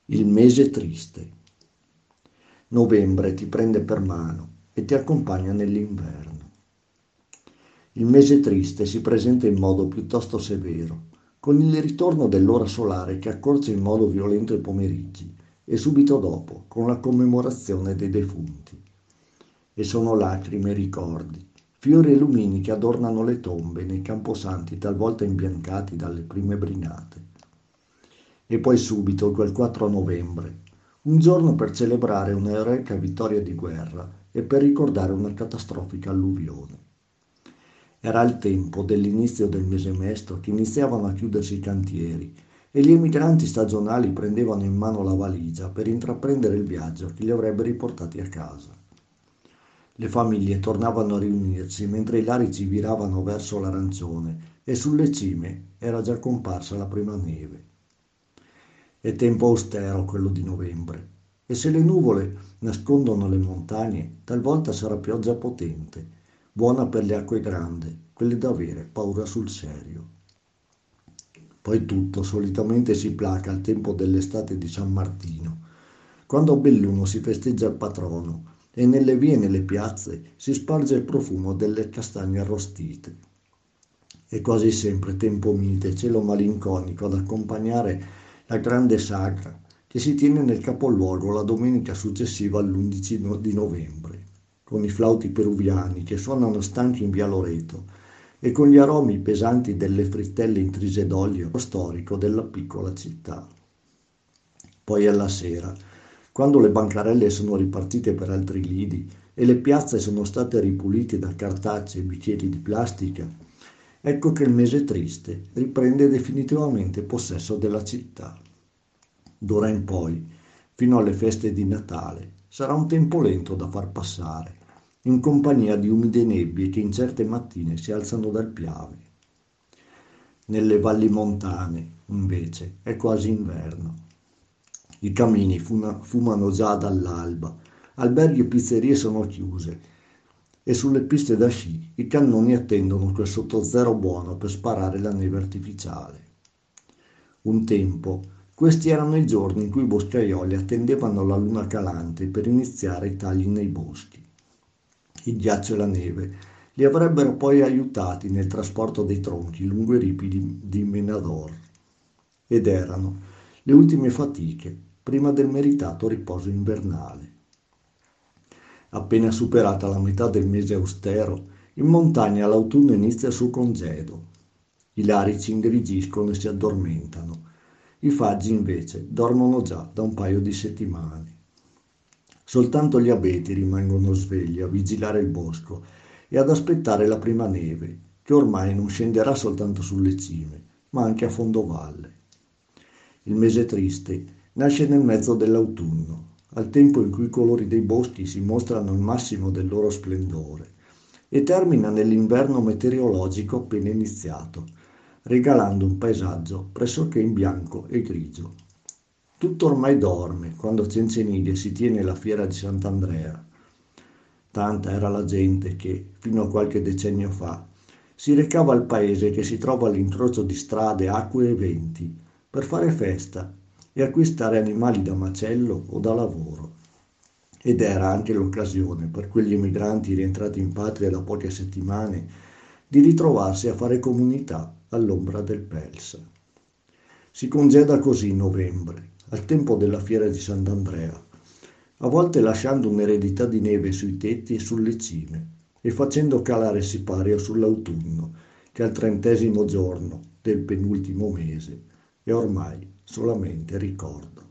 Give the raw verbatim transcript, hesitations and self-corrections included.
Il mese triste. Novembre ti prende per mano e ti accompagna nell'inverno. Il mese triste si presenta in modo piuttosto severo, con il ritorno dell'ora solare che accorcia in modo violento i pomeriggi e subito dopo con la commemorazione dei defunti. E sono lacrime e ricordi, fiori e lumini che adornano le tombe nei camposanti talvolta imbiancati dalle prime brinate. E poi subito quel quattro novembre, un giorno per celebrare un'eroica vittoria di guerra e per ricordare una catastrofica alluvione. Era il tempo dell'inizio del mese mesto che iniziavano a chiudersi i cantieri e gli emigranti stagionali prendevano in mano la valigia per intraprendere il viaggio che li avrebbe riportati a casa. Le famiglie tornavano a riunirsi mentre i larici viravano verso l'arancione e sulle cime era già comparsa la prima neve. È tempo austero quello di novembre e se le nuvole nascondono le montagne, talvolta sarà pioggia potente, buona per le acque grandi, quelle da avere paura sul serio. Poi tutto solitamente si placa al tempo dell'estate di San Martino, quando a Belluno si festeggia il patrono e nelle vie e nelle piazze si sparge il profumo delle castagne arrostite. È quasi sempre tempo mite, cielo malinconico ad accompagnare la grande sagra che si tiene nel capoluogo la domenica successiva all'undici di novembre, con i flauti peruviani che suonano stanchi in via Loreto e con gli aromi pesanti delle frittelle intrise d'olio storico della piccola città. Poi alla sera, quando le bancarelle sono ripartite per altri lidi e le piazze sono state ripulite da cartacei e bicchieri di plastica, ecco che il mese triste riprende definitivamente possesso della città. D'ora in poi, fino alle feste di Natale, sarà un tempo lento da far passare, in compagnia di umide nebbie che in certe mattine si alzano dal Piave. Nelle valli montane, invece, è quasi inverno. I camini fuma- fumano già dall'alba, alberghi e pizzerie sono chiuse e sulle piste da sci i cannoni attendono quel sottozero buono per sparare la neve artificiale. Un tempo, questi erano i giorni in cui i boscaioli attendevano la luna calante per iniziare i tagli nei boschi. Il ghiaccio e la neve li avrebbero poi aiutati nel trasporto dei tronchi lungo i ripidi di Menador. Ed erano le ultime fatiche prima del meritato riposo invernale. Appena superata la metà del mese austero, in montagna l'autunno inizia il suo congedo. I larici ingrigiscono e si addormentano. I faggi invece dormono già da un paio di settimane. Soltanto gli abeti rimangono svegli a vigilare il bosco e ad aspettare la prima neve, che ormai non scenderà soltanto sulle cime, ma anche a fondovalle. Il mese triste nasce nel mezzo dell'autunno, al tempo in cui i colori dei boschi si mostrano al massimo del loro splendore, e termina nell'inverno meteorologico appena iniziato, regalando un paesaggio pressoché in bianco e grigio. Tutto ormai dorme quando a Cencenighe si tiene la fiera di Sant'Andrea. Tanta era la gente che, fino a qualche decennio fa, si recava al paese che si trova all'incrocio di strade, acque e venti, per fare festa e acquistare animali da macello o da lavoro. Ed era anche l'occasione per quegli emigranti rientrati in patria da poche settimane di ritrovarsi a fare comunità all'ombra del Pelsa. Si congeda così in novembre, al tempo della fiera di Sant'Andrea, a volte lasciando un'eredità di neve sui tetti e sulle cime e facendo calare il sipario sull'autunno, che al trentesimo giorno del penultimo mese è ormai solamente ricordo.